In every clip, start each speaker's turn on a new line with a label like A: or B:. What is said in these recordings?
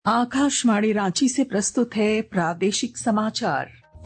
A: आकाशवाणी रांची से प्रस्तुत है प्रादेशिक समाचार।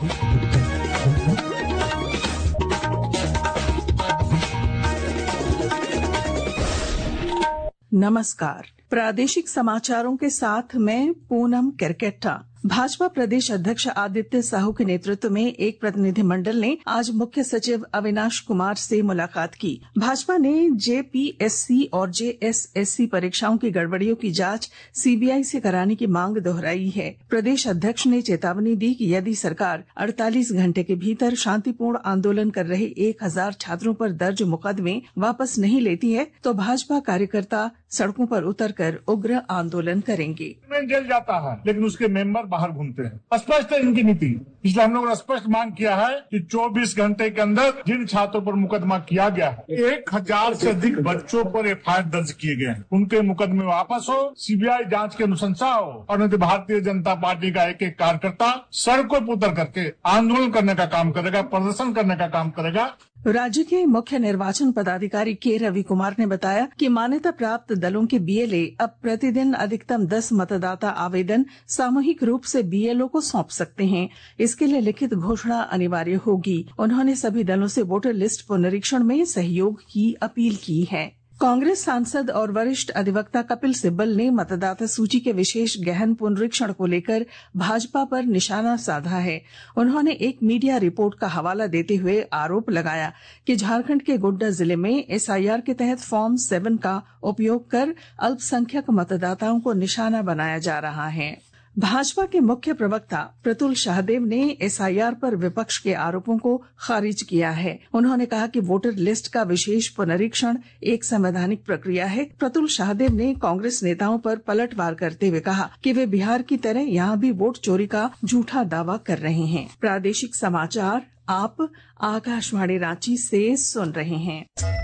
A: नमस्कार। प्रादेशिक समाचारों के साथ मैं पूनम केरकेट्टा। भाजपा प्रदेश अध्यक्ष आदित्य साहू के नेतृत्व में एक प्रतिनिधिमंडल ने आज मुख्य सचिव अविनाश कुमार से मुलाकात की। भाजपा ने जेपीएससी और जेएसएससी परीक्षाओं की गड़बड़ियों की जांच सीबीआई से कराने की मांग दोहराई है। प्रदेश अध्यक्ष ने चेतावनी दी कि यदि सरकार 48 घंटे के भीतर शांतिपूर्ण आंदोलन कर रहे 1000 छात्रों पर दर्ज मुकदमे वापस नहीं लेती है तो भाजपा कार्यकर्ता सड़कों पर उतरकर उग्र आंदोलन करेंगे।
B: जेल जाता है लेकिन उसके मेंबर बाहर घूमते हैं। स्पष्ट है इनकी नीति। इसलिए हम लोगों ने स्पष्ट मांग किया है कि 24 घंटे के अंदर जिन छात्रों पर मुकदमा किया गया है, 1000 से अधिक बच्चों पर एफआईआर दर्ज किए गए हैं, उनके मुकदमे वापस हो, सीबीआई जांच की अनुशंसा हो और नहीं तो भारतीय जनता पार्टी का एक एक कार्यकर्ता सड़कों पर उतर करके आंदोलन करने का काम करेगा, प्रदर्शन करने का काम करेगा।
A: राज्य के मुख्य निर्वाचन पदाधिकारी के रवि कुमार ने बताया कि मान्यता प्राप्त दलों के बीएलए अब प्रतिदिन अधिकतम 10 मतदाता आवेदन सामूहिक रूप से बीएलओ को सौंप सकते हैं। इसके लिए लिखित घोषणा अनिवार्य होगी। उन्होंने सभी दलों से वोटर लिस्ट पुनरीक्षण में सहयोग की अपील की है। कांग्रेस सांसद और वरिष्ठ अधिवक्ता कपिल सिब्बल ने मतदाता सूची के विशेष गहन पुनरीक्षण को लेकर भाजपा पर निशाना साधा है। उन्होंने एक मीडिया रिपोर्ट का हवाला देते हुए आरोप लगाया कि झारखंड के गोड्डा जिले में एसआईआर के तहत फॉर्म 7 का उपयोग कर अल्पसंख्यक मतदाताओं को निशाना बनाया जा रहा है। भाजपा के मुख्य प्रवक्ता प्रतुल शाहदेव ने एसआईआर पर विपक्ष के आरोपों को खारिज किया है। उन्होंने कहा कि वोटर लिस्ट का विशेष पुनरीक्षण एक संवैधानिक प्रक्रिया है। प्रतुल शाहदेव ने कांग्रेस नेताओं पर पलटवार करते हुए कहा कि वे बिहार की तरह यहां भी वोट चोरी का झूठा दावा कर रहे हैं। प्रादेशिक समाचार आप आकाशवाणी रांची से सुन रहे हैं।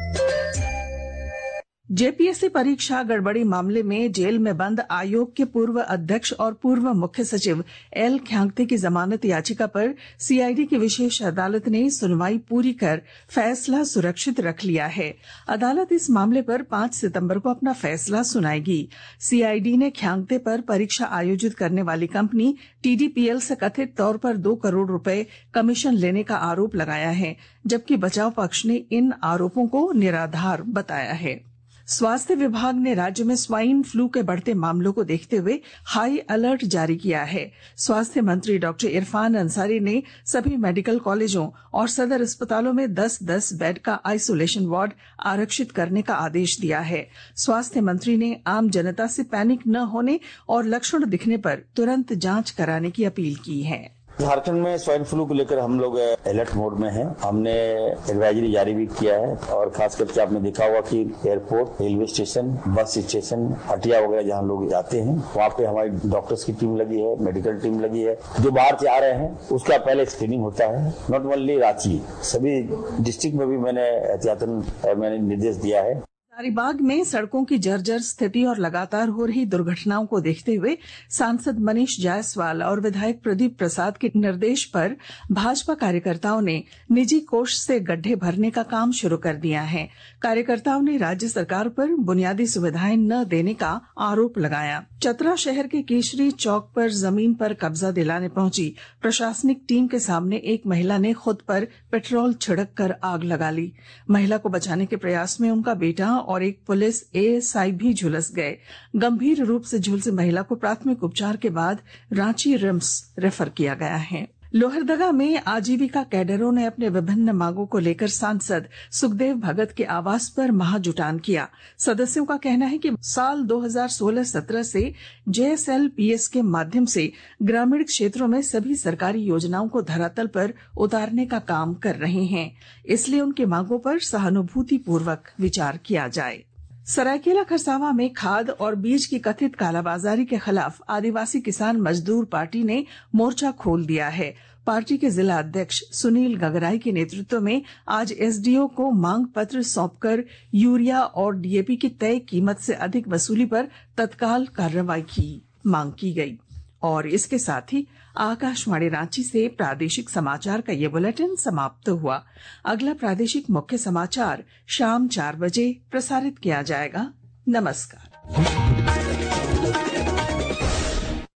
A: जेपीएससी परीक्षा गड़बड़ी मामले में जेल में बंद आयोग के पूर्व अध्यक्ष और पूर्व मुख्य सचिव एल ख्यांगते की जमानत याचिका पर सीआईडी की विशेष अदालत ने सुनवाई पूरी कर फैसला सुरक्षित रख लिया है। अदालत इस मामले पर 5 सितंबर को अपना फैसला सुनाएगी। सीआईडी ने ख्यांगते पर परीक्षा आयोजित करने वाली कंपनी टीडीपीएल से कथित तौर पर 2 करोड़ रुपए कमीशन लेने का आरोप लगाया है, जबकि बचाव पक्ष ने इन आरोपों को निराधार बताया है। स्वास्थ्य विभाग ने राज्य में स्वाइन फ्लू के बढ़ते मामलों को देखते हुए हाई अलर्ट जारी किया है। स्वास्थ्य मंत्री डॉक्टर इरफान अंसारी ने सभी मेडिकल कॉलेजों और सदर अस्पतालों में 10-10 बेड का आइसोलेशन वार्ड आरक्षित करने का आदेश दिया है। स्वास्थ्य मंत्री ने आम जनता से पैनिक न होने और लक्षण दिखने पर तुरंत जांच कराने की अपील की है।
C: झारखंड में स्वाइन फ्लू को लेकर हम लोग अलर्ट मोड में हैं। हमने एडवाइजरी जारी भी किया है और खास करके आपने देखा होगा कि airport, railway station, bus station, हटिया वगैरह जहां लोग जाते हैं वहां पे हमारी डॉक्टर्स की टीम लगी है, मेडिकल टीम लगी है। जो बाहर से आ रहे हैं उसका पहले स्क्रीनिंग होता है। नॉट ओनली रांची, सभी डिस्ट्रिक्ट में भी मैंने एहतियातन निर्देश दिया है।
A: हजारीबाग में सड़कों की जर्जर स्थिति और लगातार हो रही दुर्घटनाओं को देखते हुए सांसद मनीष जायसवाल और विधायक प्रदीप प्रसाद के निर्देश पर भाजपा कार्यकर्ताओं ने निजी कोष से गड्ढे भरने का काम शुरू कर दिया है। कार्यकर्ताओं ने राज्य सरकार पर बुनियादी सुविधाएं न देने का आरोप लगाया। चतरा शहर के केशरी चौक पर जमीन पर कब्जा दिलाने पहुंची प्रशासनिक टीम के सामने एक महिला ने खुद पर पेट्रोल छिड़क कर आग लगा ली। महिला को बचाने के प्रयास में उनका बेटा और एक पुलिस एएसआई भी झुलस गए। गंभीर रूप से झुलसी महिला को प्राथमिक उपचार के बाद रांची रिम्स रेफर किया गया है। लोहरदगा में आजीविका कैडरों ने अपने विभिन्न मांगों को लेकर सांसद सुखदेव भगत के आवास पर महाजुटान किया। सदस्यों का कहना है कि साल 2016-17 से जेएसएलपीएस के माध्यम से ग्रामीण क्षेत्रों में सभी सरकारी योजनाओं को धरातल पर उतारने का काम कर रहे हैं, इसलिए उनकी मांगों पर सहानुभूतिपूर्वक विचार किया जाए। सरायकेला खरसावां में खाद और बीज की कथित कालाबाजारी के खिलाफ आदिवासी किसान मजदूर पार्टी ने मोर्चा खोल दिया है। पार्टी के जिला अध्यक्ष सुनील गगराई के नेतृत्व में आज एसडीओ को मांग पत्र सौंपकर यूरिया और डीएपी की तय कीमत से अधिक वसूली पर तत्काल कार्रवाई की मांग की गई। और इसके साथ ही आकाशवाणी रांची से प्रादेशिक समाचार का ये बुलेटिन समाप्त हुआ। अगला प्रादेशिक मुख्य समाचार शाम 4 बजे प्रसारित किया जाएगा। नमस्कार।